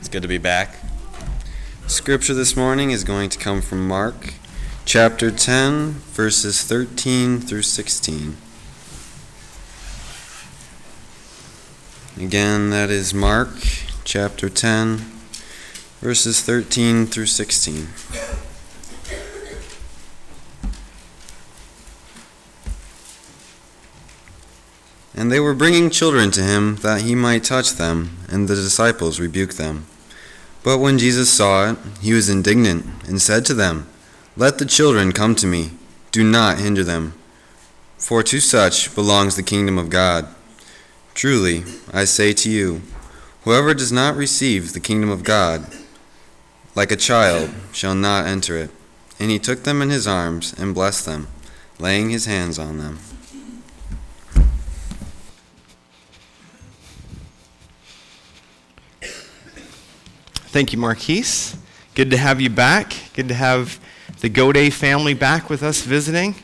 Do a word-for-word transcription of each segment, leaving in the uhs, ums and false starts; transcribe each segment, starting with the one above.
It's good to be back. Scripture this morning is going to come from Mark chapter ten, verses thirteen through sixteen. Again, that is Mark chapter ten, verses thirteen through sixteen. And they were bringing children to him, that he might touch them, and the disciples rebuked them. But when Jesus saw it, he was indignant, and said to them, Let the children come to me, do not hinder them, for to such belongs the kingdom of God. Truly, I say to you, whoever does not receive the kingdom of God, like a child, shall not enter it. And he took them in his arms, and blessed them, laying his hands on them. Thank you, Marquise. Good to have you back. Good to have the Goday family back with us visiting.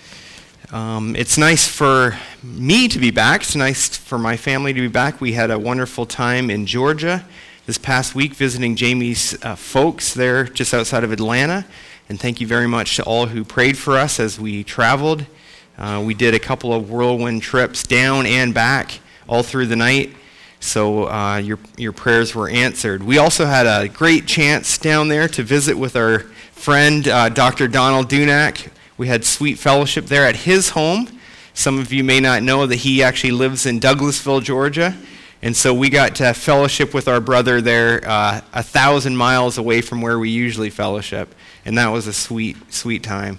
Um, it's nice for me to be back. It's nice for my family to be back. We had a wonderful time in Georgia this past week visiting Jamie's uh, folks there just outside of Atlanta. And thank you very much to all who prayed for us as we traveled. Uh, we did a couple of whirlwind trips down and back all through the night. So uh, your your prayers were answered. We also had a great chance down there to visit with our friend, uh, Doctor Donald Dunack. We had sweet fellowship there at his home. Some of you may not know that he actually lives in Douglasville, Georgia. And so we got to fellowship with our brother there uh, a thousand miles away from where we usually fellowship. And that was a sweet, sweet time.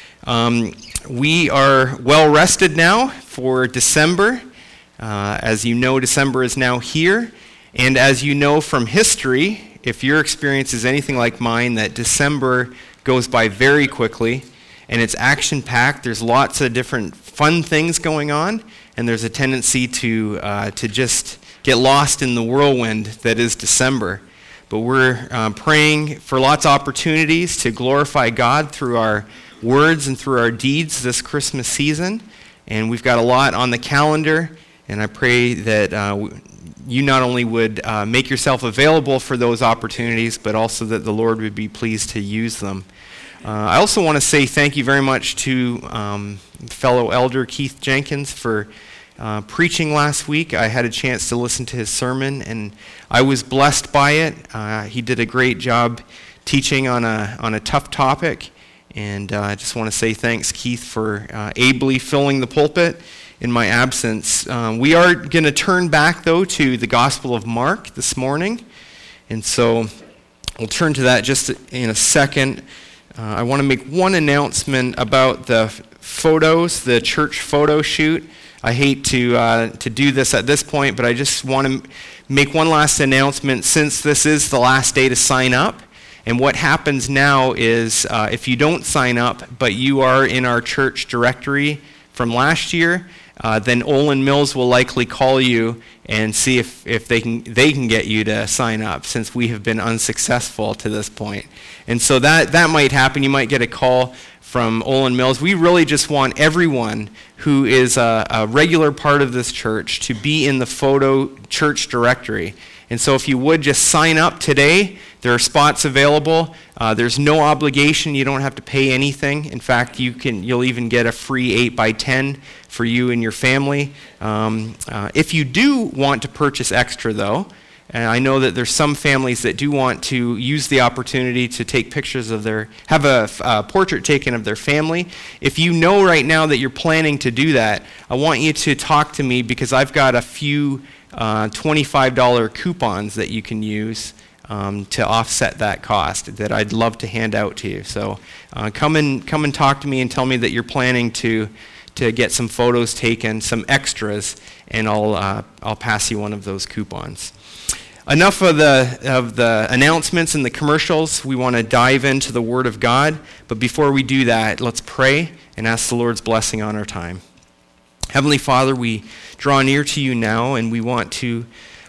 Um, we are well rested now for December. Uh, as you know, December is now here, and as you know from history, if your experience is anything like mine, that December goes by very quickly, and it's action-packed. There's lots of different fun things going on, and there's a tendency to uh, to just get lost in the whirlwind that is December. But we're uh, praying for lots of opportunities to glorify God through our words and through our deeds this Christmas season, and we've got a lot on the calendar. And I pray that uh, you not only would uh, make yourself available for those opportunities, but also that the Lord would be pleased to use them. Uh, I also want to say thank you very much to um, fellow elder Keith Jenkins for uh, preaching last week. I had a chance to listen to his sermon, and I was blessed by it. Uh, he did a great job teaching on a on a tough topic, and uh, I just want to say thanks, Keith, for uh, ably filling the pulpit in my absence. Um, we are going to turn back, though, to the Gospel of Mark this morning. And so we'll turn to that just in a second. Uh, I want to make one announcement about the photos, the church photo shoot. I hate to uh, to do this at this point, but I just want to make one last announcement since this is the last day to sign up. And what happens now is uh, if you don't sign up, but you are in our church directory from last year, Uh, then Olin Mills will likely call you and see if, if they can they can get you to sign up, since we have been unsuccessful to this point. And so that, that might happen. You might get a call from Olin Mills. We really just want everyone who is a, a regular part of this church to be in the photo church directory. And so if you would just sign up today, there are spots available. Uh, there's no obligation. You don't have to pay anything. In fact, you can, you'll even get a free eight by ten for you and your family. Um, uh, if you do want to purchase extra, though, and I know that there's some families that do want to use the opportunity to take pictures of their, have a, a portrait taken of their family. If you know right now that you're planning to do that, I want you to talk to me, because I've got a few uh, twenty-five dollars coupons that you can use Um, to offset that cost that I'd love to hand out to you. So uh, come and come and talk to me and tell me that you're planning to to get some photos taken, some extras, and I'll uh, I'll pass you one of those coupons. Enough of the of the announcements and the commercials. We want to dive into the Word of God, but before we do that, let's pray and ask the Lord's blessing on our time. Heavenly Father, we draw near to you now, and we want to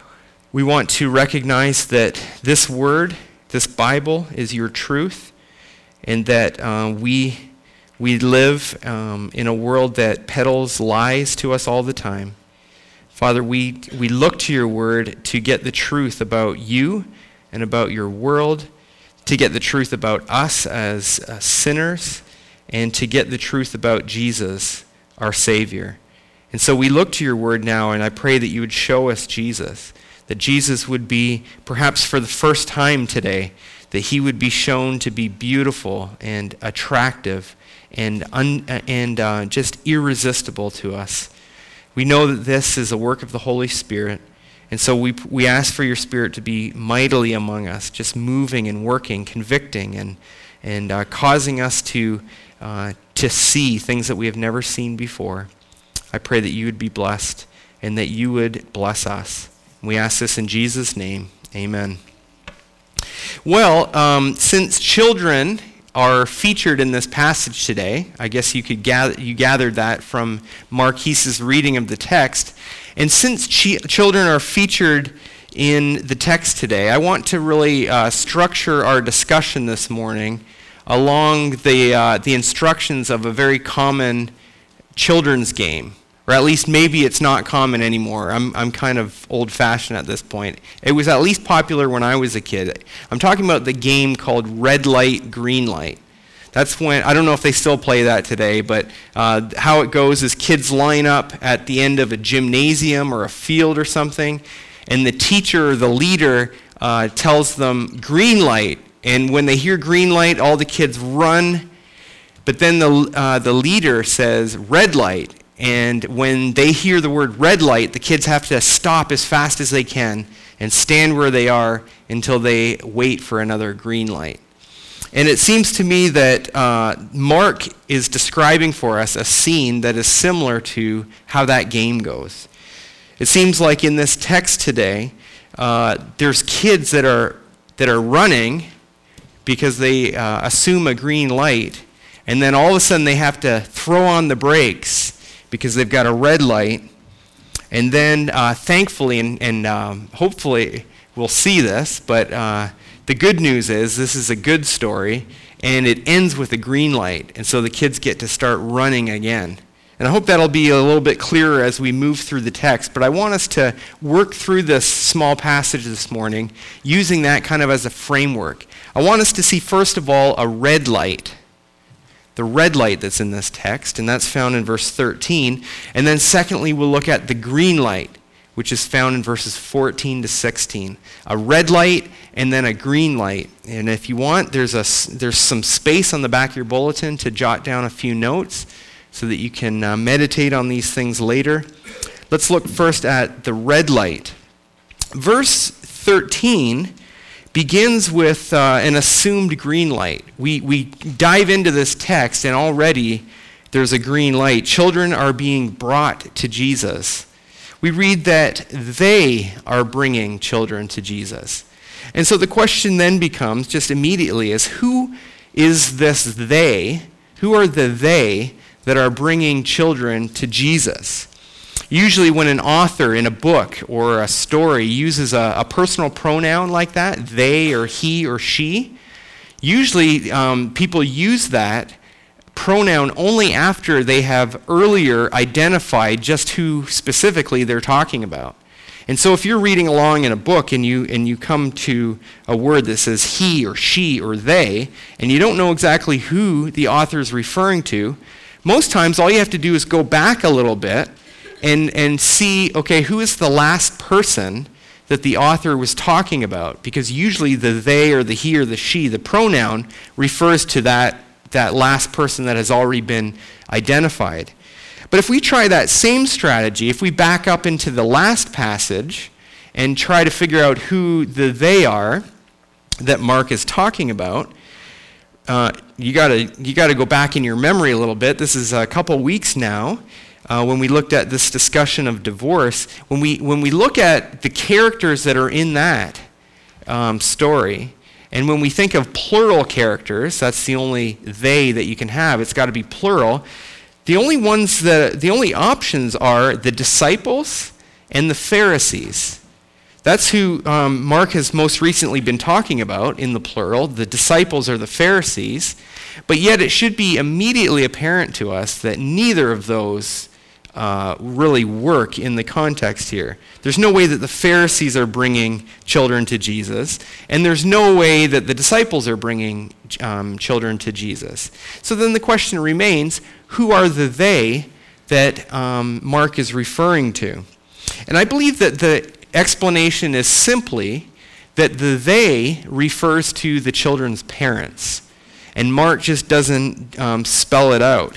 We want to recognize that this word, this Bible, is your truth, and that uh, we we live um, in a world that peddles lies to us all the time. Father, we we look to your word to get the truth about you and about your world, to get the truth about us as uh, sinners, and to get the truth about Jesus, our Savior. And so we look to your word now, and I pray that you would show us Jesus, that Jesus would be, perhaps for the first time today, that he would be shown to be beautiful and attractive and un, and uh, just irresistible to us. We know that this is a work of the Holy Spirit, and so we we ask for your Spirit to be mightily among us, just moving and working, convicting, and and uh, causing us to uh, to see things that we have never seen before. I pray that you would be blessed and that you would bless us. We ask this in Jesus' name. Amen. Well, um, since children are featured in this passage today, I guess you could gather you gathered that from Marquise's reading of the text. And since chi- children are featured in the text today, I want to really uh, structure our discussion this morning along the uh, the instructions of a very common children's game. Or at least maybe it's not common anymore. I'm I'm kind of old-fashioned at this point. It was at least popular when I was a kid. I'm talking about the game called Red Light, Green Light. That's when, I don't know if they still play that today, but uh, how it goes is kids line up at the end of a gymnasium or a field or something, and the teacher or the leader uh, tells them green light. And when they hear green light, all the kids run. But then the uh, the leader says red light. And when they hear the word red light, the kids have to stop as fast as they can and stand where they are until they wait for another green light. And it seems to me that uh, Mark is describing for us a scene that is similar to how that game goes. It seems like in this text today, uh, there's kids that are that are running because they uh, assume a green light, and then all of a sudden they have to throw on the brakes because they've got a red light. And then uh, thankfully and, and um, hopefully we'll see this, but uh, the good news is this is a good story, and it ends with a green light, and so the kids get to start running again. And I hope that'll be a little bit clearer as we move through the text, but I want us to work through this small passage this morning using that kind of as a framework. I want us to see, first of all, a red light. The red light that's in this text, and that's found in verse thirteen. And then secondly, we'll look at the green light, which is found in verses fourteen to sixteen. A red light and then a green light. And if you want, there's a there's some space on the back of your bulletin to jot down a few notes so that you can uh, meditate on these things later. Let's look first at the red light. Verse thirteen begins with uh, an assumed green light. We we dive into this text, and already there's a green light. Children are being brought to Jesus. We read that they are bringing children to Jesus. And so the question then becomes, just immediately, is who is this they? Who are the they that are bringing children to Jesus? Usually when an author in a book or a story uses a, a personal pronoun like that, they or he or she, usually um, people use that pronoun only after they have earlier identified just who specifically they're talking about. And so if you're reading along in a book and you and you come to a word that says he or she or they, and you don't know exactly who the author is referring to, most times all you have to do is go back a little bit and and see, okay, who is the last person that the author was talking about? Because usually the they or the he or the she, the pronoun, refers to that, that last person that has already been identified. But if we try that same strategy, if we back up into the last passage and try to figure out who the they are that Mark is talking about, uh, you gotta you gotta go back in your memory a little bit. This is a couple weeks now. Uh, when we looked at this discussion of divorce, when we when we look at the characters that are in that um, story, and when we think of plural characters, that's the only they that you can have. It's got to be plural. The only ones that the only options are the disciples and the Pharisees. That's who um, Mark has most recently been talking about in the plural. The disciples are the Pharisees, but yet it should be immediately apparent to us that neither of those uh, really work in the context here. There's no way that the Pharisees are bringing children to Jesus, and there's no way that the disciples are bringing um, children to Jesus. So then the question remains, who are the they that um, Mark is referring to? And I believe that the explanation is simply that the they refers to the children's parents. And Mark just doesn't um, spell it out.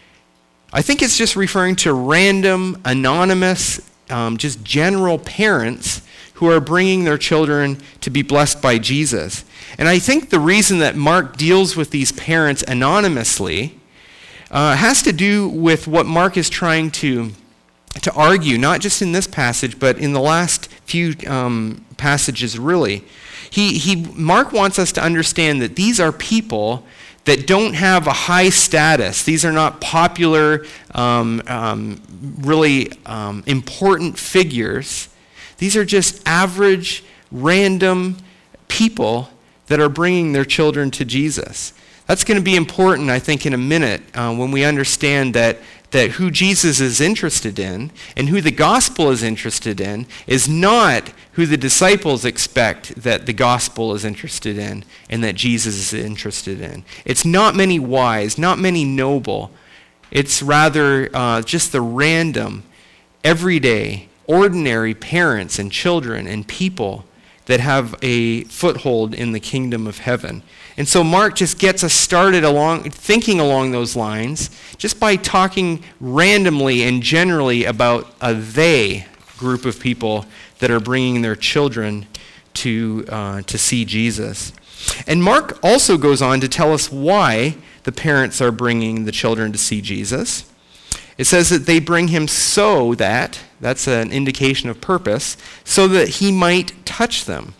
I think it's just referring to random, anonymous, um, just general parents who are bringing their children to be blessed by Jesus. And I think the reason that Mark deals with these parents anonymously uh, has to do with what Mark is trying to, to argue, not just in this passage, but in the last few um, passages really. He, he, Mark wants us to understand that these are people that don't have a high status. These are not popular, um, um, really um, important figures. These are just average, random people that are bringing their children to Jesus. That's going to be important, I think, in a minute uh, when we understand that that who Jesus is interested in and who the gospel is interested in is not who the disciples expect that the gospel is interested in and that Jesus is interested in. It's not many wise, not many noble. It's rather uh, just the random, everyday, ordinary parents and children and people that have a foothold in the kingdom of heaven. And so Mark just gets us started along thinking along those lines just by talking randomly and generally about a they group of people that are bringing their children to uh, to see Jesus. And Mark also goes on to tell us why the parents are bringing the children to see Jesus. It says that they bring him so that, that's an indication of purpose, so that he might touch them.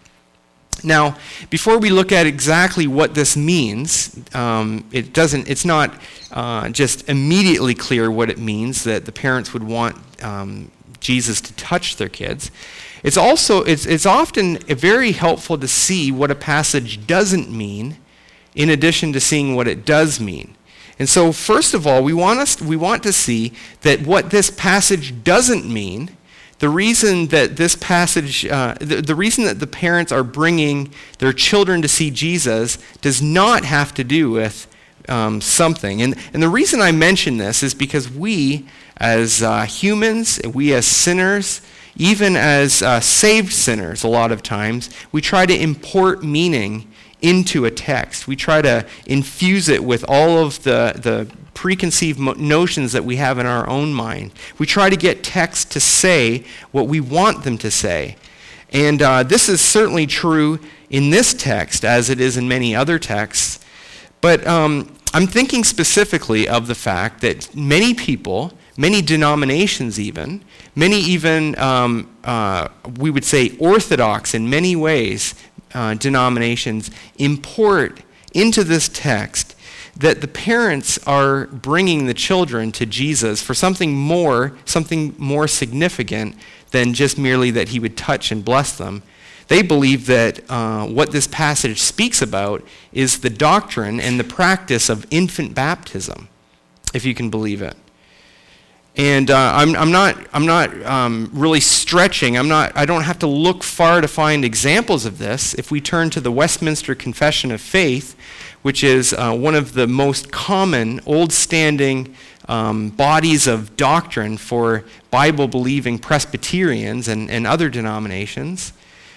Now, before we look at exactly what this means, um, it doesn't. It's not uh, just immediately clear what it means that the parents would want um, Jesus to touch their kids. It's also it's it's often very helpful to see what a passage doesn't mean, in addition to seeing what it does mean. And so, first of all, we want us we want to see that what this passage doesn't mean. The reason that this passage, uh, the, the reason that the parents are bringing their children to see Jesus does not have to do with um, something. And, and the reason I mention this is because we, as uh, humans, we as sinners, even as uh, saved sinners a lot of times, we try to import meaning into a text. We try to infuse it with all of the, the preconceived mo- notions that we have in our own mind. We try to get text to say what we want them to say. And uh, this is certainly true in this text as it is in many other texts. But um, I'm thinking specifically of the fact that many people, many denominations even, many even, um, uh, we would say orthodox in many ways, Uh, denominations import into this text that the parents are bringing the children to Jesus for something more, something more significant than just merely that he would touch and bless them. They believe that uh, what this passage speaks about is the doctrine and the practice of infant baptism, if you can believe it. And uh, I'm, I'm not, I'm not um, really stretching. I'm not. I don't have to look far to find examples of this. If we turn to the Westminster Confession of Faith, which is uh, one of the most common, old-standing um, bodies of doctrine for Bible-believing Presbyterians and, and other denominations,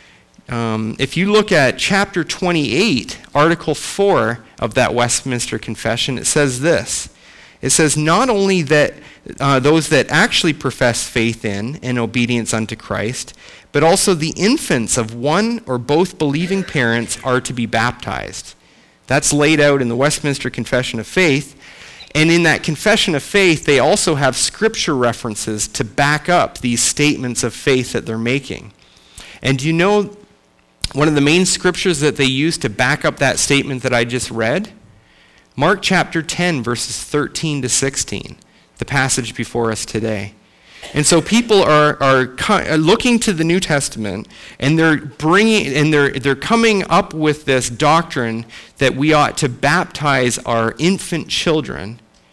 um, if you look at chapter twenty-eight, Article four of that Westminster Confession, it says this. It says, not only that uh, those that actually profess faith in and obedience unto Christ, but also the infants of one or both believing parents are to be baptized. That's laid out in the Westminster Confession of Faith. And in that Confession of Faith, they also have scripture references to back up these statements of faith that they're making. And do you know one of the main scriptures that they use to back up that statement that I just read? Mark chapter ten, verses thirteen to sixteen, the passage before us today. And so people are, are looking to the New Testament, and they're bringing and they're they're coming up with this doctrine that we ought to baptize our infant children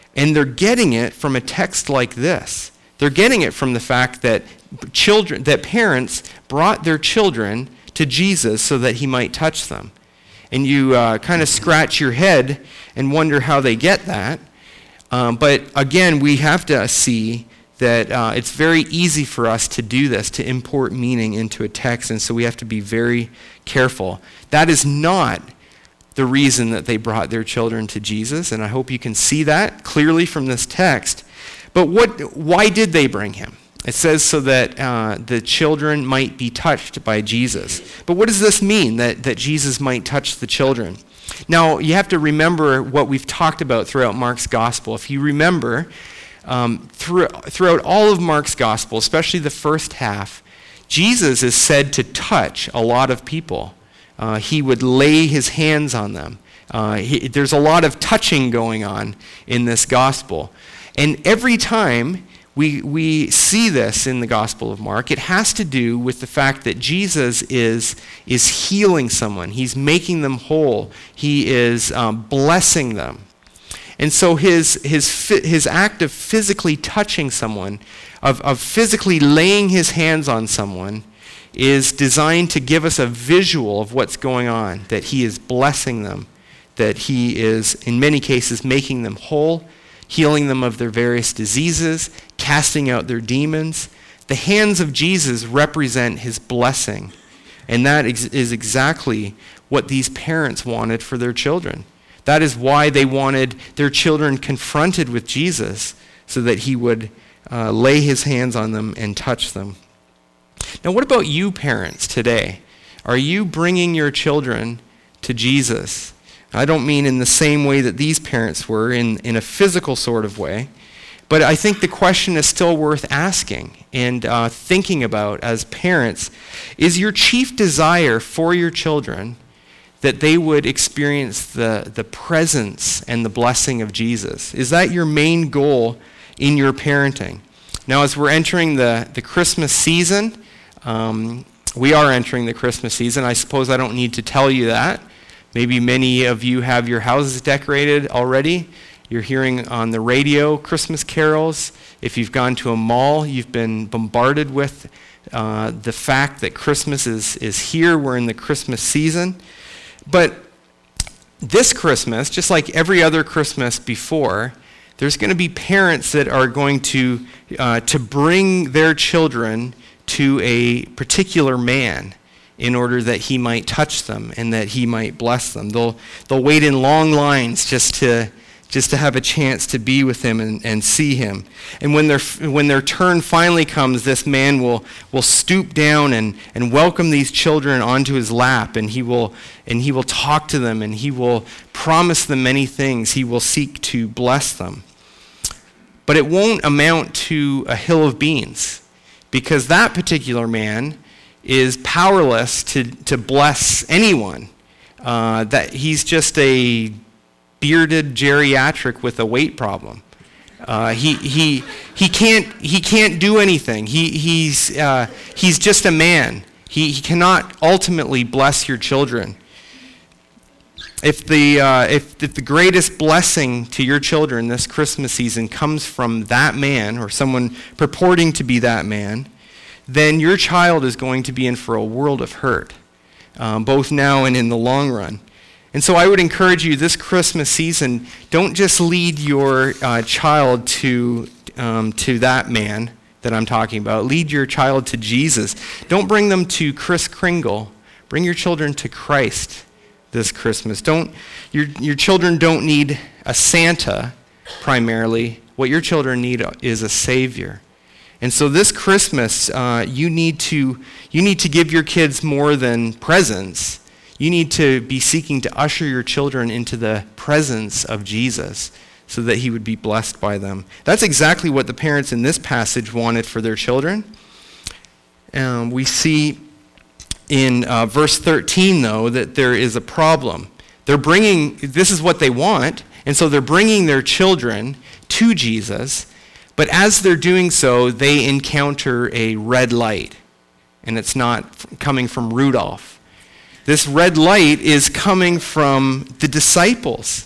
And they're getting it from a text like this. They're getting it from the fact that children, that parents brought their children to Jesus so that he might touch them. And you uh, kind of scratch your head and wonder how they get that. Um, but again, we have to see that uh, it's very easy for us to do this, to import meaning into a text, and so we have to be very careful. That is not the reason that they brought their children to Jesus, and I hope you can see that clearly from this text. But what? Why did they bring him? It says so that uh, the children might be touched by Jesus. But what does this mean, that, that Jesus might touch the children? Now, you have to remember what we've talked about throughout Mark's gospel. If you remember, um, through, throughout all of Mark's gospel, especially the first half, Jesus is said to touch a lot of people. Uh, he would lay his hands on them. Uh, he, there's a lot of touching going on in this gospel. And every time we, we see this in the Gospel of Mark, it has to do with the fact that Jesus is, is healing someone. He's making them whole. He is um, blessing them. And so his, his, his act of physically touching someone, of, of physically laying his hands on someone, is designed to give us a visual of what's going on, that he is blessing them, that he is, in many cases, making them whole, healing them of their various diseases, casting out their demons. The hands of Jesus represent his blessing, and that ex- is exactly what these parents wanted for their children. That is why they wanted their children confronted with Jesus, so that he would uh, lay his hands on them and touch them. Now, what about you parents today? Are you bringing your children to Jesus? I don't mean in the same way that these parents were, in, in a physical sort of way, but I think the question is still worth asking and uh, thinking about as parents. Is your chief desire for your children that they would experience the, the presence and the blessing of Jesus? Is that your main goal in your parenting? Now, as we're entering the, the Christmas season, um, we are entering the Christmas season. I suppose I don't need to tell you that. Maybe many of you have your houses decorated already. You're hearing on the radio Christmas carols. If you've gone to a mall, you've been bombarded with uh, the fact that Christmas is, is here. We're in the Christmas season. But this Christmas, just like every other Christmas before, there's going to be parents that are going to, uh, to bring their children to a particular man in order that he might touch them and that he might bless them. They'll they'll wait in long lines just to just to have a chance to be with him and, and see him. And when their when their turn finally comes, this man will will stoop down and, and welcome these children onto his lap, and he will and he will talk to them, and he will promise them many things. He will seek to bless them. But it won't amount to a hill of beans, because that particular man is powerless to, to bless anyone. Uh, that he's just a bearded geriatric with a weight problem. Uh, he he he can't he can't do anything. He he's uh, he's just a man. He he cannot ultimately bless your children. If the uh, if, if the greatest blessing to your children this Christmas season comes from that man or someone purporting to be that man, then your child is going to be in for a world of hurt, um, both now and in the long run. And so I would encourage you this Christmas season, don't just lead your uh, child to, um, to that man that I'm talking about. Lead your child to Jesus. Don't bring them to Kris Kringle. Bring your children to Christ this Christmas. Don't your, your children don't need a Santa primarily. What your children need is a Savior. And so this Christmas, uh, you need to you need to give your kids more than presents. You need to be seeking to usher your children into the presence of Jesus so that he would be blessed by them. That's exactly what the parents in this passage wanted for their children. Um, we see in uh, verse thirteen, though, that there is a problem. They're bringing, this is what they want, and so they're bringing their children to Jesus. But as they're doing so, they encounter a red light, and it's not f- coming from Rudolph. This red light is coming from the disciples.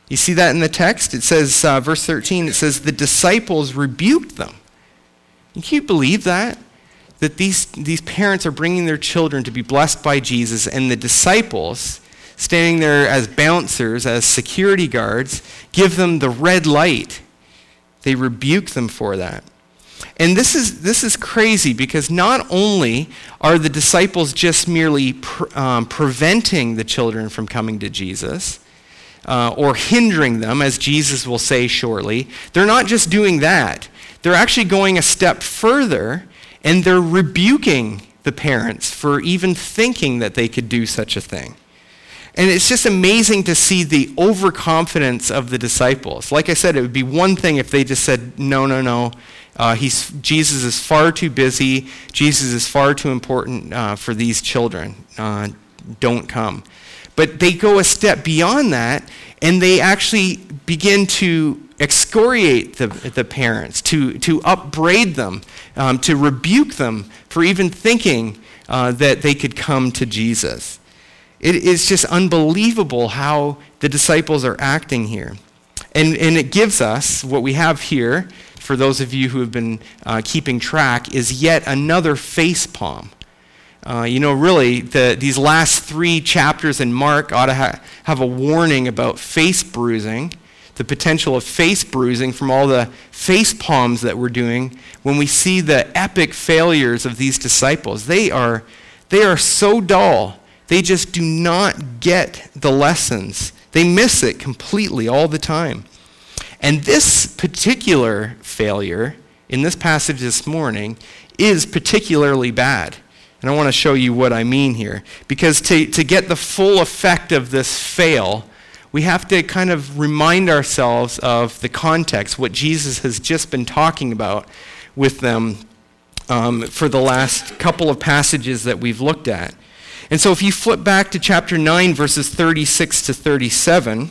You see that in the text? It says, uh, verse thirteen, it says, the disciples rebuked them. Can you believe that? That these, these parents are bringing their children to be blessed by Jesus, and the disciples, standing there as bouncers, as security guards, give them the red light. They rebuke them for that. And this is this is crazy, because not only are the disciples just merely pre- um, preventing the children from coming to Jesus, uh, or hindering them, as Jesus will say shortly, they're not just doing that. They're actually going a step further, and they're rebuking the parents for even thinking that they could do such a thing. And it's just amazing to see the overconfidence of the disciples. Like I said, it would be one thing if they just said, no, no, no, uh, he's, Jesus is far too busy, Jesus is far too important uh, for these children, uh, don't come. But they go a step beyond that, and they actually begin to excoriate the, the parents, to, to upbraid them, um, to rebuke them for even thinking uh, that they could come to Jesus. It is just unbelievable how the disciples are acting here. And, and it gives us, what we have here, for those of you who have been uh, keeping track, is yet another face palm. Uh, you know, really, the, these last three chapters in Mark ought to ha- have a warning about face bruising, the potential of face bruising from all the face palms that we're doing when we see the epic failures of these disciples. They are, they are so dull. They just do not get the lessons. They miss it completely all the time. And this particular failure in this passage this morning is particularly bad. And I want to show you what I mean here. Because to, to get the full effect of this fail, we have to kind of remind ourselves of the context, what Jesus has just been talking about with them um, for the last couple of passages that we've looked at. And so if you flip back to chapter nine, verses thirty-six to thirty-seven,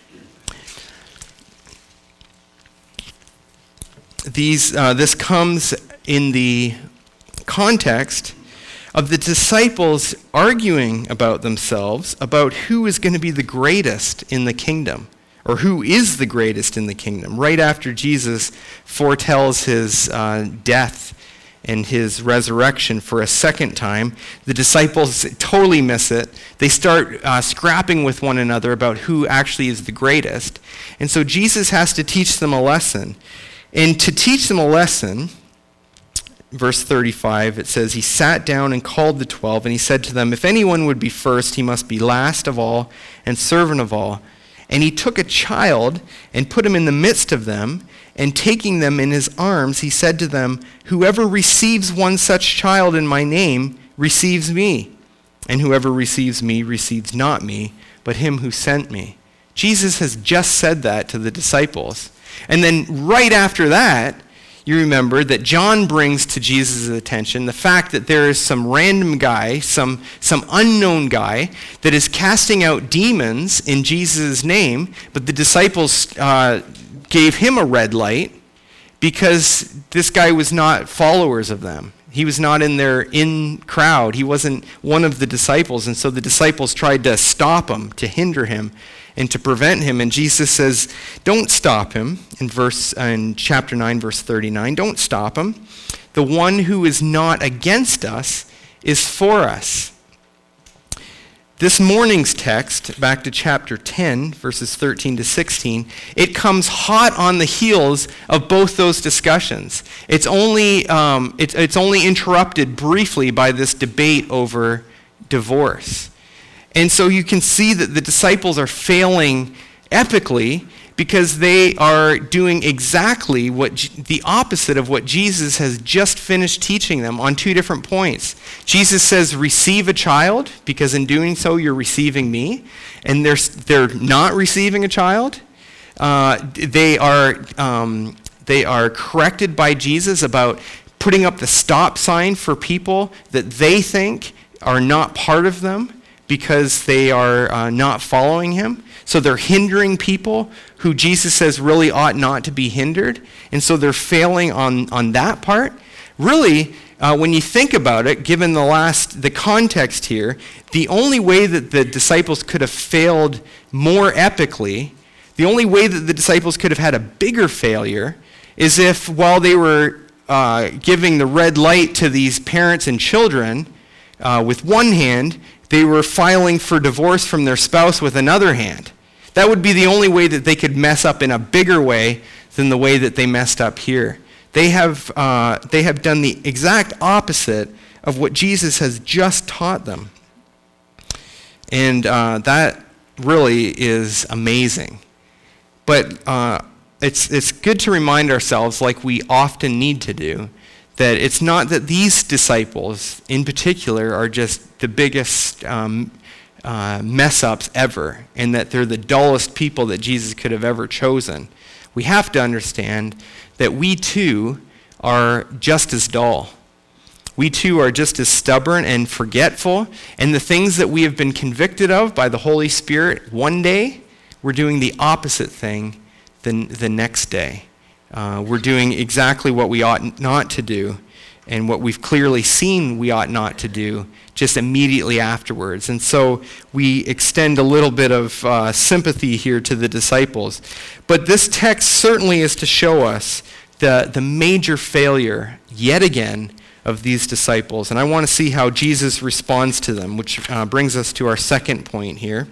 these, uh, this comes in the context of the disciples arguing about themselves, about who is going to be the greatest in the kingdom, or who is the greatest in the kingdom, right after Jesus foretells his uh, death and his resurrection for a second time. The disciples totally miss it. They start uh, scrapping with one another about who actually is the greatest. And so Jesus has to teach them a lesson. And to teach them a lesson, verse thirty-five, it says, he sat down and called the twelve, and he said to them, if anyone would be first, he must be last of all and servant of all. And he took a child and put him in the midst of them, and taking them in his arms, he said to them, whoever receives one such child in my name receives me, and whoever receives me receives not me, but him who sent me. Jesus has just said that to the disciples. And then right after that, you remember that John brings to Jesus' attention the fact that there is some random guy, some, some unknown guy, that is casting out demons in Jesus' name, but the disciples uh, gave him a red light because this guy was not followers of them. He was not in their in crowd. He wasn't one of the disciples, and so the disciples tried to stop him, to hinder him, and to prevent him. And Jesus says, don't stop him, in verse in chapter nine, verse thirty-nine. Don't stop him. The one who is not against us is for us. This morning's text, back to chapter ten, verses thirteen to sixteen, it comes hot on the heels of both those discussions. It's only, um, it's, it's only interrupted briefly by this debate over divorce. And so you can see that the disciples are failing epically because they are doing exactly what the opposite of what Jesus has just finished teaching them on two different points. Jesus says, receive a child, because in doing so you're receiving me. And they're, they're not receiving a child. Uh, they are, um, they are corrected by Jesus about putting up the stop sign for people that they think are not part of them, because they are uh, not following him. So they're hindering people who Jesus says really ought not to be hindered. And so they're failing on, on that part. Really, uh, when you think about it, given the last, the context here, the only way that the disciples could have failed more epically The only way that the disciples could have had a bigger failure is if, while they were uh, giving the red light to these parents and children uh, with one hand, they were filing for divorce from their spouse with another hand. That would be the only way that they could mess up in a bigger way than the way that they messed up here. They have, uh, they have done the exact opposite of what Jesus has just taught them. And uh, that really is amazing. But uh, it's, it's good to remind ourselves, like we often need to do, that it's not that these disciples in particular are just the biggest um, uh, mess-ups ever, and that they're the dullest people that Jesus could have ever chosen. We have to understand that we too are just as dull. We too are just as stubborn and forgetful, and the things that we have been convicted of by the Holy Spirit, one day, we're doing the opposite thing the, the next day. Uh, we're doing exactly what we ought not to do, and what we've clearly seen we ought not to do just immediately afterwards. And so we extend a little bit of uh, sympathy here to the disciples. But this text certainly is to show us the, the major failure, yet again, of these disciples. And I want to see how Jesus responds to them, which uh, brings us to our second point here.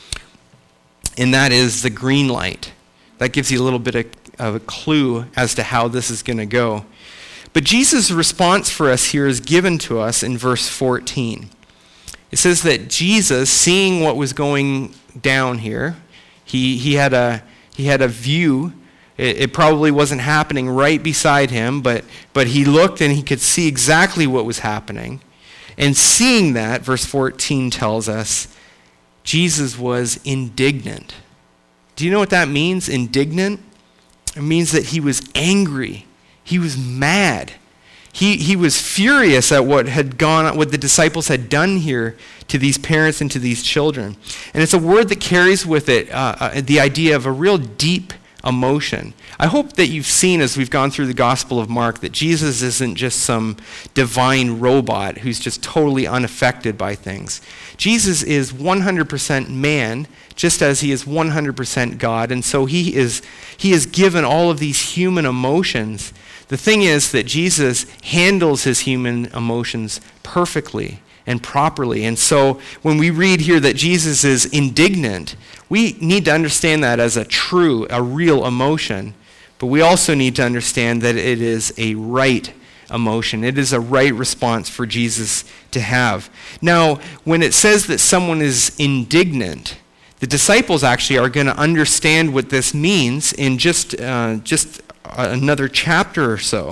And that is the green light. That gives you a little bit of, of a clue as to how this is going to go. But Jesus' response for us here is given to us in verse fourteen. It says that Jesus, seeing what was going down here, he, he, had, a, he had a view. It, it probably wasn't happening right beside him, but, but he looked and he could see exactly what was happening. And seeing that, verse fourteen tells us, Jesus was indignant. Do you know what that means, indignant? It means that he was angry. He was mad. He, he was furious at what had gone, what the disciples had done here to these parents and to these children. And it's a word that carries with it uh, uh, the idea of a real deep emotion. I hope that you've seen as we've gone through the Gospel of Mark that Jesus isn't just some divine robot who's just totally unaffected by things. Jesus is one hundred percent man, just as he is one hundred percent God, and so he is he is given all of these human emotions. The thing is that Jesus handles his human emotions perfectly and properly. And so when we read here that Jesus is indignant, we need to understand that as a true, a real emotion. But we also need to understand that it is a right emotion. It is a right response for Jesus to have. Now, when it says that someone is indignant, the disciples actually are going to understand what this means in just uh, just another chapter or so.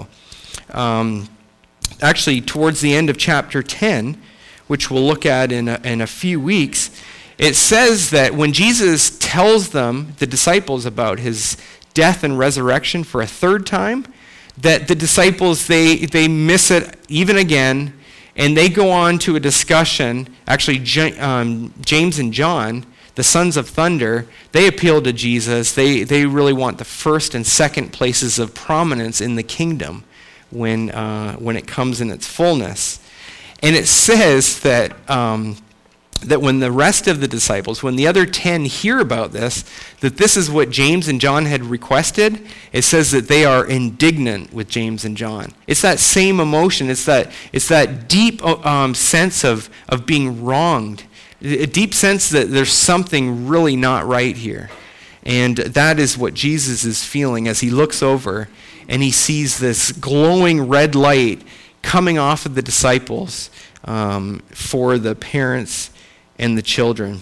Um, actually, towards the end of chapter ten, which we'll look at in a, in a few weeks, it says that when Jesus tells them, the disciples, about his death and resurrection for a third time, that the disciples, they, they miss it even again, and they go on to a discussion. Actually, J- um, James and John, the sons of thunder, they appeal to Jesus. They, they really want the first and second places of prominence in the kingdom when, uh, when it comes in its fullness. And it says that, um, that when the rest of the disciples, when the other ten hear about this, that this is what James and John had requested. It says that they are indignant with James and John. It's that same emotion. It's that, it's that deep um, sense of, of being wronged. A deep sense that there's something really not right here. And that is what Jesus is feeling as he looks over and he sees this glowing red light coming off of the disciples um, for the parents and the children.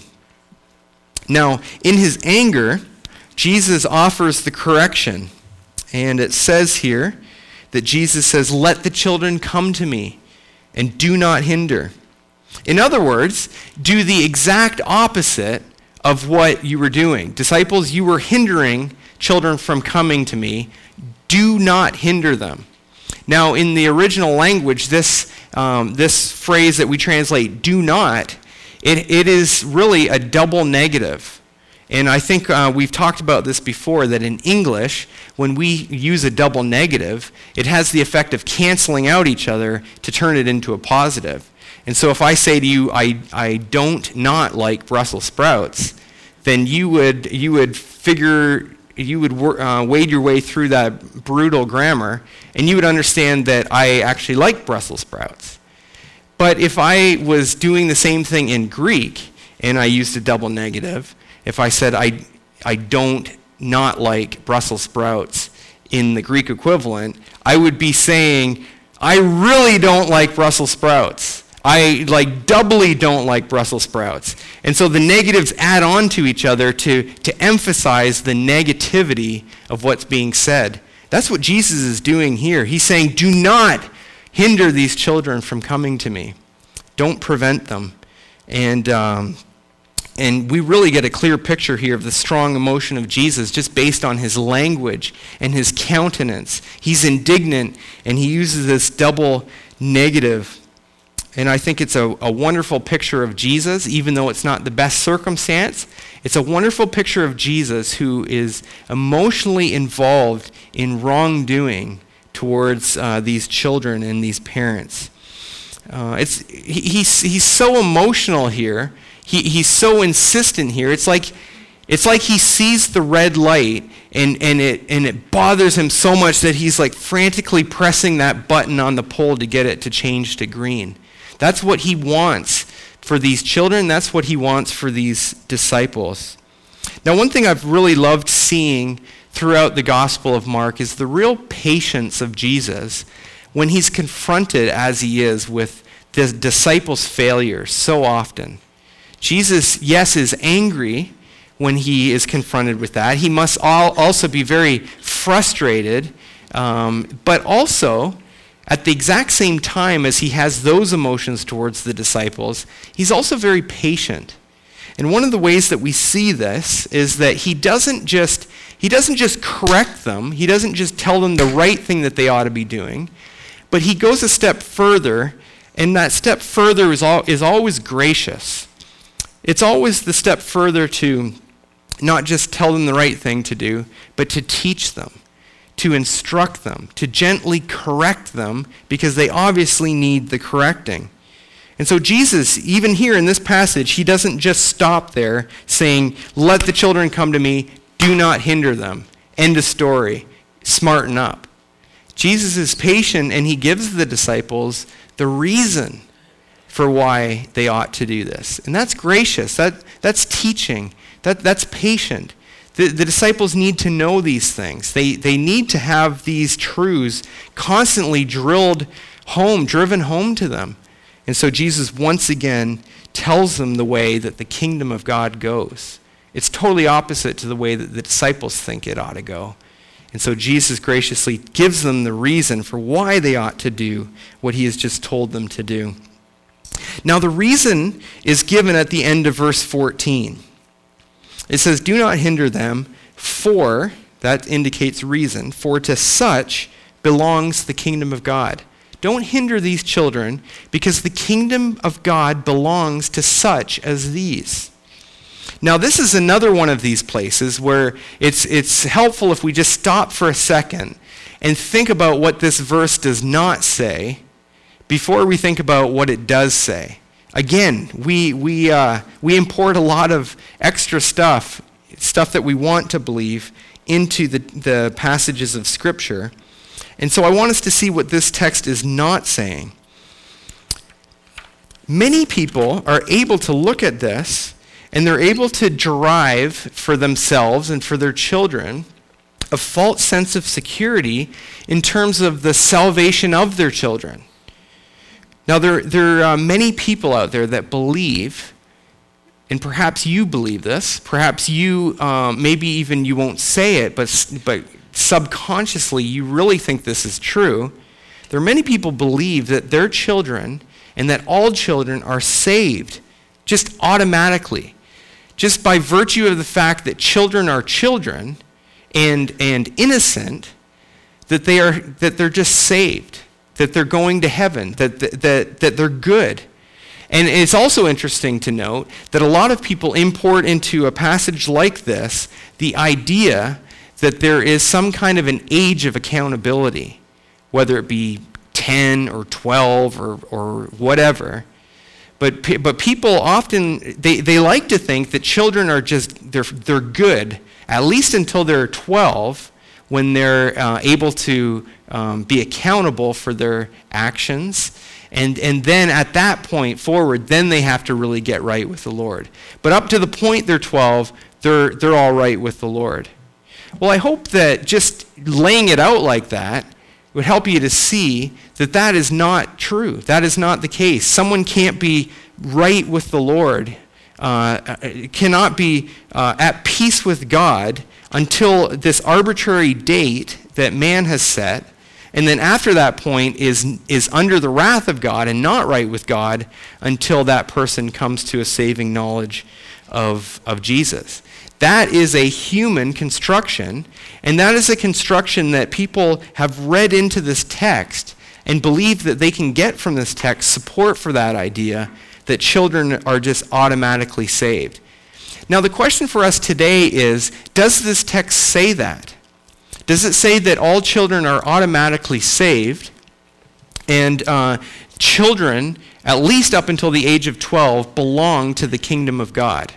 Now, in his anger, Jesus offers the correction. And it says here that Jesus says, "Let the children come to me and do not hinder." In other words, do the exact opposite of what you were doing. Disciples, you were hindering children from coming to me. Do not hinder them. Now, in the original language, this um, this phrase that we translate, "do not," it, it is really a double negative. And I think uh, we've talked about this before, that in English, when we use a double negative, it has the effect of canceling out each other to turn it into a positive. And so if I say to you, I, I don't not like Brussels sprouts, then you would you would figure you would uh, wade your way through that brutal grammar, and you would understand that I actually like Brussels sprouts. But if I was doing the same thing in Greek, and I used a double negative, if I said I, I don't not like Brussels sprouts in the Greek equivalent, I would be saying, I really don't like Brussels sprouts. I like doubly don't like Brussels sprouts. And so the negatives add on to each other to, to emphasize the negativity of what's being said. That's what Jesus is doing here. He's saying, do not hinder these children from coming to me. Don't prevent them. And um, and we really get a clear picture here of the strong emotion of Jesus just based on his language and his countenance. He's indignant, and he uses this double negative. And I think it's a, a wonderful picture of Jesus, even though it's not the best circumstance. It's a wonderful picture of Jesus who is emotionally involved in wrongdoing towards uh, these children and these parents. Uh, it's he, he's he's so emotional here. He he's so insistent here. It's like it's like he sees the red light and and it and it bothers him so much that he's like frantically pressing that button on the pole to get it to change to green. That's what he wants for these children. That's what he wants for these disciples. Now, one thing I've really loved seeing throughout the Gospel of Mark is the real patience of Jesus when he's confronted, as he is, with the disciples' failures so often. Jesus, yes, is angry when he is confronted with that. He must all also be very frustrated, um, but also, at the exact same time as he has those emotions towards the disciples, he's also very patient. And one of the ways that we see this is that he doesn't just he doesn't just correct them, he doesn't just tell them the right thing that they ought to be doing, but he goes a step further, and that step further is all, is always gracious. It's always the step further to not just tell them the right thing to do, but to teach them, to instruct them, to gently correct them, because they obviously need the correcting. And so Jesus, even here in this passage, he doesn't just stop there saying, let the children come to me, do not hinder them. End of story. Smarten up. Jesus is patient, and he gives the disciples the reason for why they ought to do this. And that's gracious. That, that's teaching. That, that's patient. The, the disciples need to know these things. They, they need to have these truths constantly drilled home, driven home to them. And so Jesus once again tells them the way that the kingdom of God goes. It's totally opposite to the way that the disciples think it ought to go. And so Jesus graciously gives them the reason for why they ought to do what he has just told them to do. Now the reason is given at the end of verse fourteen. It says, do not hinder them, for, that indicates reason, for to such belongs the kingdom of God. Don't hinder these children, because the kingdom of God belongs to such as these. Now, this is another one of these places where it's, it's helpful if we just stop for a second and think about what this verse does not say before we think about what it does say. Again, we we uh, we import a lot of extra stuff, stuff that we want to believe, into the, the passages of Scripture. And so I want us to see what this text is not saying. Many people are able to look at this, and they're able to derive for themselves and for their children a false sense of security in terms of the salvation of their children. Now, there, there are many people out there that believe, and perhaps you believe this, perhaps you, um, maybe even you won't say it, but, but subconsciously you really think this is true. There are many people believe that their children and that all children are saved just automatically, just by virtue of the fact that children are children and, and innocent, that, they are, that they're just saved, that they're going to heaven, that, that, that, that they're good. And it's also interesting to note that a lot of people import into a passage like this the idea that there is some kind of an age of accountability, whether it be ten or twelve or, or whatever. But but people often, they, they like to think that children are just, they're, they're good, at least until they're twelve, when they're uh, able to um, be accountable for their actions. And, and then at that point forward, then they have to really get right with the Lord. But up to the point they're twelve, they're, they're all right with the Lord. Well, I hope that just laying it out like that would help you to see that that is not true. That is not the case. Someone can't be right with the Lord, uh, cannot be uh, at peace with God until this arbitrary date that man has set, and then after that point is, is under the wrath of God and not right with God until that person comes to a saving knowledge of, of Jesus. That is a human construction, and that is a construction that people have read into this text and believe that they can get from this text support for that idea that children are just automatically saved. Now the question for us today is, does this text say that? Does it say that all children are automatically saved, and uh, children, at least up until the age of twelve, belong to the kingdom of God?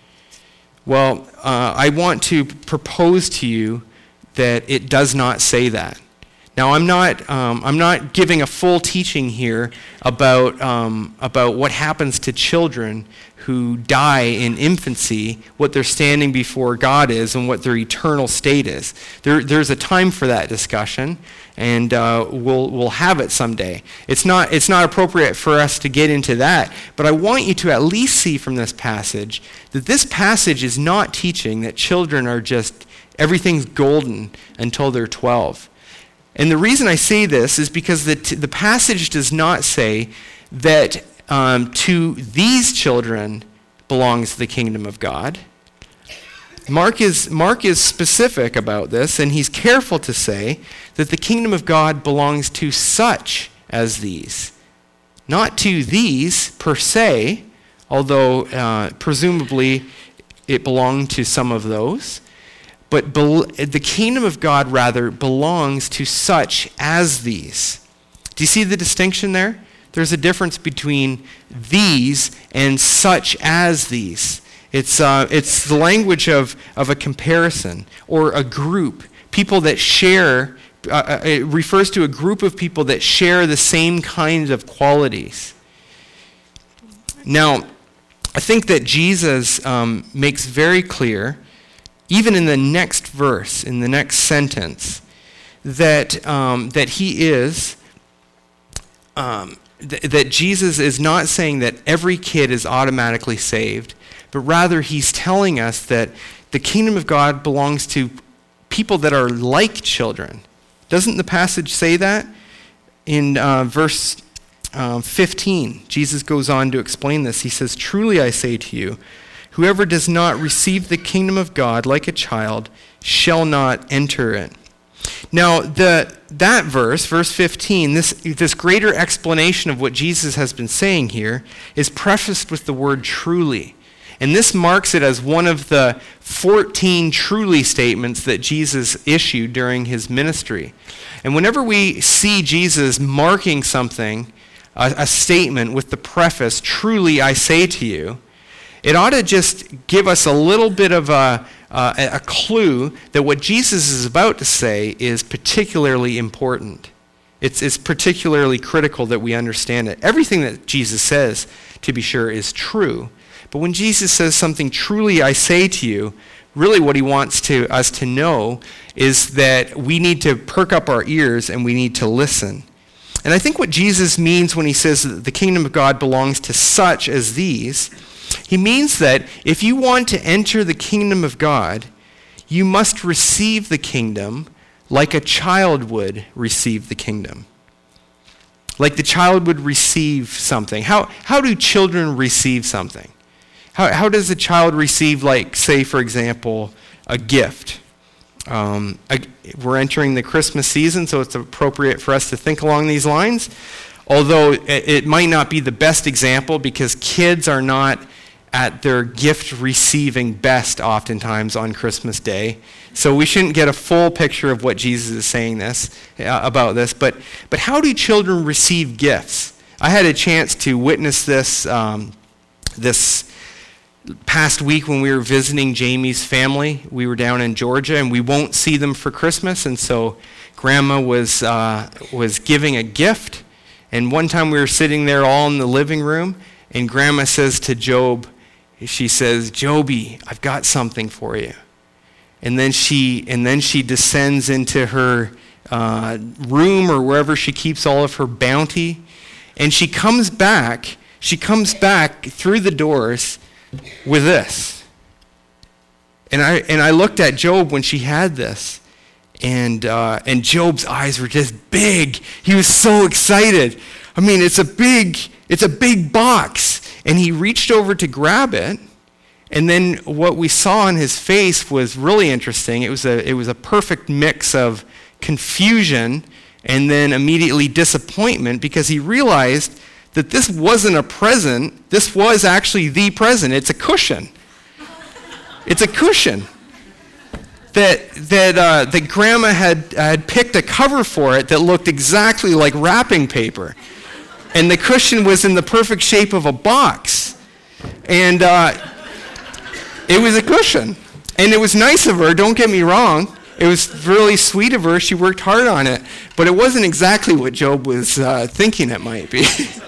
Well, uh, I want to propose to you that it does not say that. Now, I'm not, um, I'm not giving a full teaching here about, um, about what happens to children who die in infancy, what their standing before God is, and what their eternal state is. There, there's a time for that discussion, and uh, we'll, we'll have it someday. It's not, it's not appropriate for us to get into that, but I want you to at least see from this passage that this passage is not teaching that children are just, everything's golden until they're twelve. And the reason I say this is because the, t- the passage does not say that um, to these children belongs the kingdom of God. Mark is, Mark is specific about this, and he's careful to say that the kingdom of God belongs to such as these. Not to these per se, although uh, presumably it belonged to some of those. But be- the kingdom of God, rather, belongs to such as these. Do you see the distinction there? There's a difference between these and such as these. It's, uh, it's the language of, of a comparison or a group. People that share, uh, it refers to a group of people that share the same kinds of qualities. Now, I think that Jesus um, makes very clear, even in the next verse, in the next sentence, that um, that he is, um, th- that Jesus is not saying that every kid is automatically saved, but rather he's telling us that the kingdom of God belongs to people that are like children. Doesn't the passage say that? In uh, verse uh, fifteen, Jesus goes on to explain this. He says, "Truly I say to you, whoever does not receive the kingdom of God like a child shall not enter it." Now, the that verse, verse fifteen, this, this greater explanation of what Jesus has been saying here is prefaced with the word truly. And this marks it as one of the fourteen truly statements that Jesus issued during his ministry. And whenever we see Jesus marking something, a, a statement with the preface, "Truly I say to you," it ought to just give us a little bit of a, uh, a clue that what Jesus is about to say is particularly important. It's, it's particularly critical that we understand it. Everything that Jesus says, to be sure, is true. But when Jesus says something, "Truly I say to you," really what he wants to, us to know is that we need to perk up our ears and we need to listen. And I think what Jesus means when he says that the kingdom of God belongs to such as these, he means that if you want to enter the kingdom of God, you must receive the kingdom like a child would receive the kingdom. Like the child would receive something. How, how do children receive something? How, how does a child receive, like, say, for example, a gift? Um, a, we're entering the Christmas season, so it's appropriate for us to think along these lines. Although it, it might not be the best example because kids are not at their gift receiving best oftentimes on Christmas Day. So we shouldn't get a full picture of what Jesus is saying this uh, about this. But, but how do children receive gifts? I had a chance to witness this um, this past week when we were visiting Jamie's family. We were down in Georgia, and we won't see them for Christmas, and so Grandma was uh, was giving a gift. And one time we were sitting there all in the living room, and Grandma says to Job, she says, "Joby, I've got something for you." And then she and then she descends into her uh, room or wherever she keeps all of her bounty, and she comes back. She comes back through the doors with this. And I and I looked at Job when she had this, and uh, and Job's eyes were just big. He was so excited. I mean, it's a big it's a big box, and he reached over to grab it. And then what we saw on his face was really interesting. It was a it was a perfect mix of confusion and then immediately disappointment, because he realized that this wasn't a present. This was actually the present. It's a cushion. It's a cushion that that uh, that Grandma had had picked a cover for it that looked exactly like wrapping paper, and the cushion was in the perfect shape of a box, and. Uh, It was a cushion, and it was nice of her, don't get me wrong. It was really sweet of her. She worked hard on it, but it wasn't exactly what Job was uh, thinking it might be.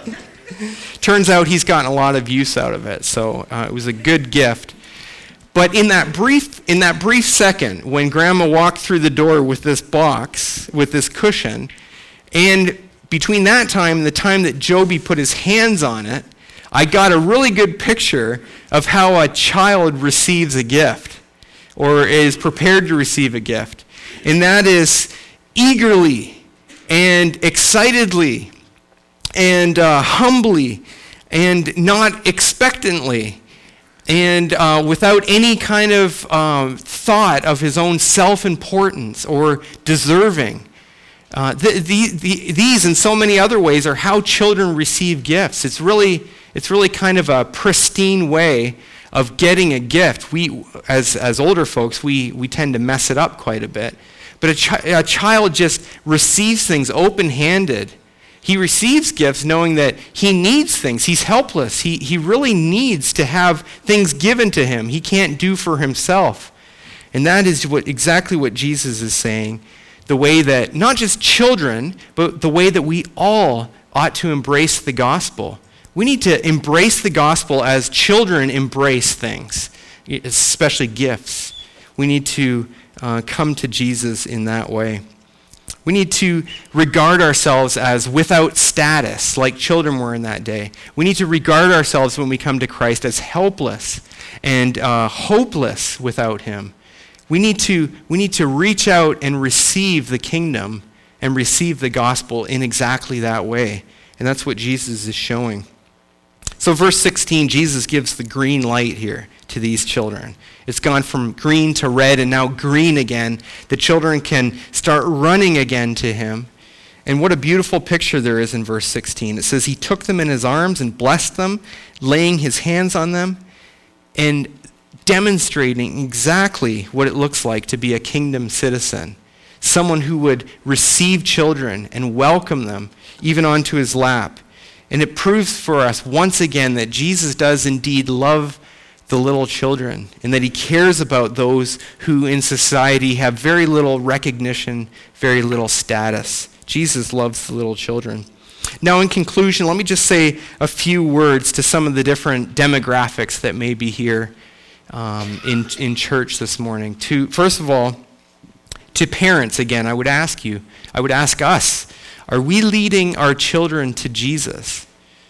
Turns out he's gotten a lot of use out of it, so uh, it was a good gift. But in that brief in that brief second, when Grandma walked through the door with this box, with this cushion, and between that time and the time that Joby put his hands on it, I got a really good picture of how a child receives a gift or is prepared to receive a gift. And that is eagerly and excitedly and uh, humbly and not expectantly and uh, without any kind of um, thought of his own self-importance or deserving. Uh, the, the, the, these and so many other ways are how children receive gifts. It's really... It's really kind of a pristine way of getting a gift. We, as as older folks, we, we tend to mess it up quite a bit. But a, chi- a child just receives things open-handed. He receives gifts knowing that he needs things. He's helpless. He, he really needs to have things given to him he can't do for himself. And that is what exactly what Jesus is saying, the way that not just children, but the way that we all ought to embrace the gospel. We need to embrace the gospel as children embrace things, especially gifts. We need to uh, come to Jesus in that way. We need to regard ourselves as without status, like children were in that day. We need to regard ourselves when we come to Christ as helpless and uh, hopeless without him. We need to, we need to reach out and receive the kingdom and receive the gospel in exactly that way. And that's what Jesus is showing. So verse sixteen, Jesus gives the green light here to these children. It's gone from green to red and now green again. The children can start running again to him. And what a beautiful picture there is in verse sixteen. It says he took them in his arms and blessed them, laying his hands on them and demonstrating exactly what it looks like to be a kingdom citizen. Someone who would receive children and welcome them even onto his lap. And it proves for us once again that Jesus does indeed love the little children and that he cares about those who in society have very little recognition, very little status. Jesus loves the little children. Now in conclusion, let me just say a few words to some of the different demographics that may be here um, in, in church this morning. To, first of all, to parents, again, I would ask you, I would ask us, are we leading our children to Jesus?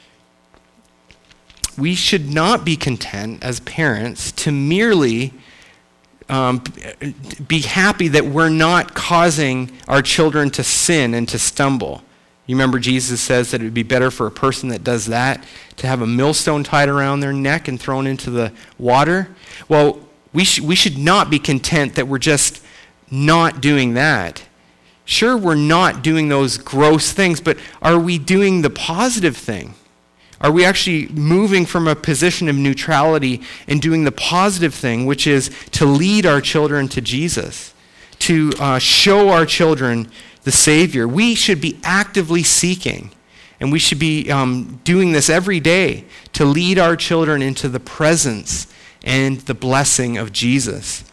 We should not be content as parents to merely um, be happy that we're not causing our children to sin and to stumble. You remember Jesus says that it would be better for a person that does that to have a millstone tied around their neck and thrown into the water. Well, we, sh- we should not be content that we're just not doing that. Sure, we're not doing those gross things, but are we doing the positive thing? Are we actually moving from a position of neutrality and doing the positive thing, which is to lead our children to Jesus, to uh, show our children the Savior? We should be actively seeking And we should be um, doing this every day to lead our children into the presence and the blessing of Jesus.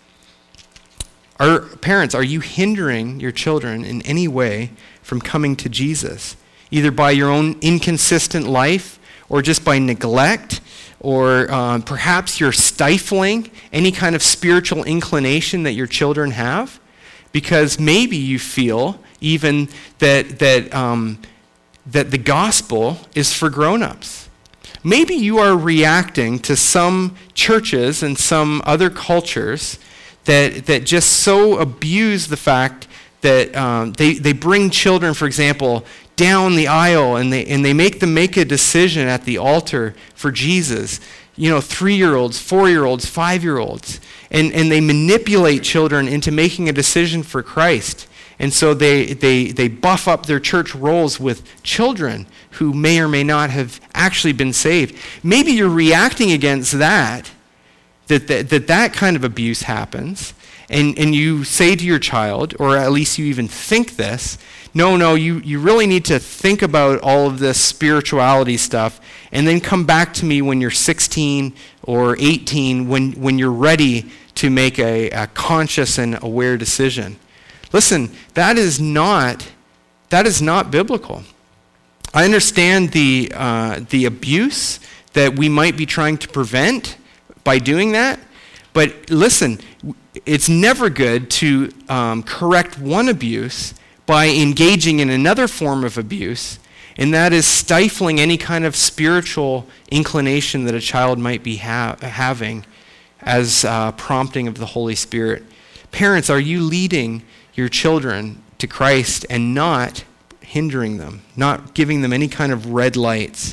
Our parents, are you hindering your children in any way from coming to Jesus? Either by your own inconsistent life, or just by neglect, or um, perhaps you're stifling any kind of spiritual inclination that your children have, because maybe you feel even that that um, that the gospel is for grown-ups. Maybe you are reacting to some churches and some other cultures that that just so abuse the fact that um, they, they bring children, for example, down the aisle and they and they make them make a decision at the altar for Jesus. You know, three-year-olds, four-year-olds, five-year-olds. And, and they manipulate children into making a decision for Christ. And so they, they, they buff up their church rolls with children who may or may not have actually been saved. Maybe you're reacting against that, that that, that, that kind of abuse happens. And, and you say to your child, or at least you even think this, no, no, you, you really need to think about all of this spirituality stuff and then come back to me when you're sixteen or eighteen, when, when you're ready to make a, a conscious and aware decision. Listen, that is not, that is not biblical. I understand the, uh, the abuse that we might be trying to prevent by doing that, but listen, it's never good to um, correct one abuse by engaging in another form of abuse, and that is stifling any kind of spiritual inclination that a child might be ha- having as uh, prompting of the Holy Spirit. Parents, are you leading your children to Christ and not hindering them, not giving them any kind of red lights?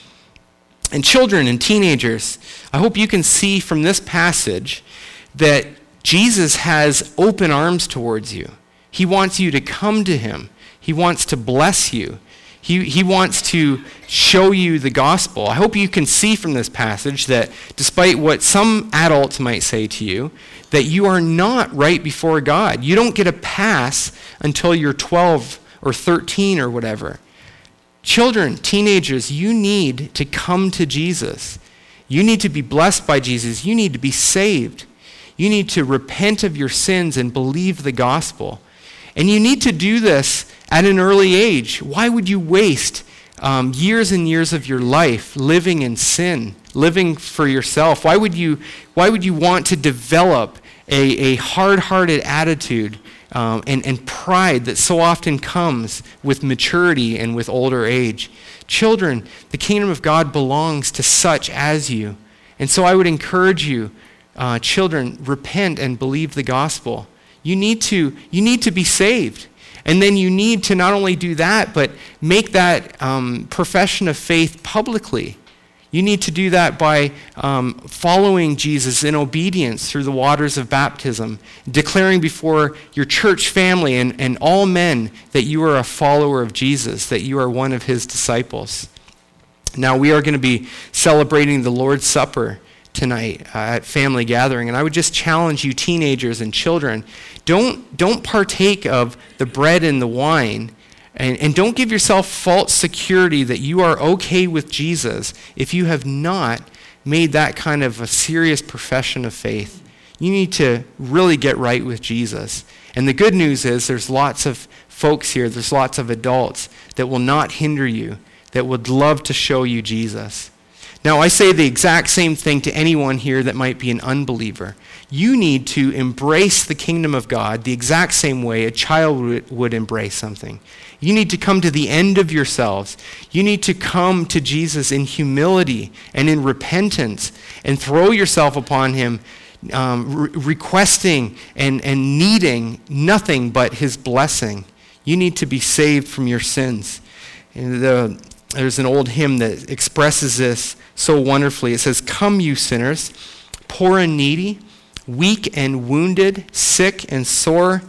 And children and teenagers, I hope you can see from this passage that Jesus has open arms towards you. He wants you to come to him. He wants to bless you. He, he wants to show you the gospel. I hope you can see from this passage that despite what some adults might say to you, that you are not right before God. You don't get a pass until you're twelve or thirteen or whatever. Children, teenagers, you need to come to Jesus. You need to be blessed by Jesus. You need to be saved. You need to repent of your sins and believe the gospel. And you need to do this at an early age. Why would you waste um, years and years of your life living in sin, living for yourself? Why would you, why would you want to develop a, a hard-hearted attitude um, and, and pride that so often comes with maturity and with older age? Children, the kingdom of God belongs to such as you. And so I would encourage you, uh, children, repent and believe the gospel. You need to, you need to be saved. And then you need to not only do that, but make that um, profession of faith publicly. You need to do that by um, following Jesus in obedience through the waters of baptism, declaring before your church family and, and all men that you are a follower of Jesus, that you are one of his disciples. Now, we are going to be celebrating the Lord's Supper tonight uh, at family gathering, and I would just challenge you teenagers and children, don't don't partake of the bread and the wine, and, and don't give yourself false security that you are okay with Jesus if you have not made that kind of a serious profession of faith. You need to really get right with Jesus. And the good news is there's lots of folks here, there's lots of adults that will not hinder you, that would love to show you Jesus. Now, I say the exact same thing to anyone here that might be an unbeliever. You need to embrace the kingdom of God the exact same way a child would embrace something. You need to come to the end of yourselves. You need to come to Jesus in humility and in repentance and throw yourself upon him, um, re- requesting and, and needing nothing but his blessing. You need to be saved from your sins. And the, there's an old hymn that expresses this so wonderfully. It says, "Come, you sinners, poor and needy, weak and wounded, sick and sore.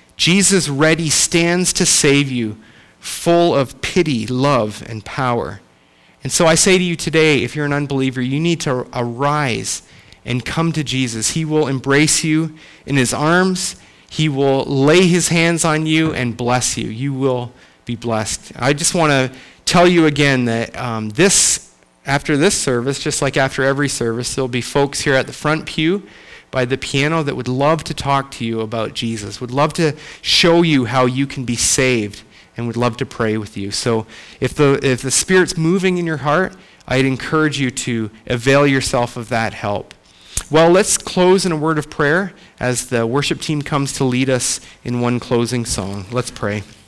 Jesus ready stands to save you, full of pity, love, and power." And so I say to you today, if you're an unbeliever, you need to arise and come to Jesus. He will embrace you in his arms. He will lay his hands on you and bless you. You will be blessed. I just want to tell you again that um, this, after this service, just like after every service, there'll be folks here at the front pew by the piano that would love to talk to you about Jesus, would love to show you how you can be saved, and would love to pray with you. So if the if the Spirit's moving in your heart, I'd encourage you to avail yourself of that help. Well, let's close in a word of prayer as the worship team comes to lead us in one closing song. Let's pray.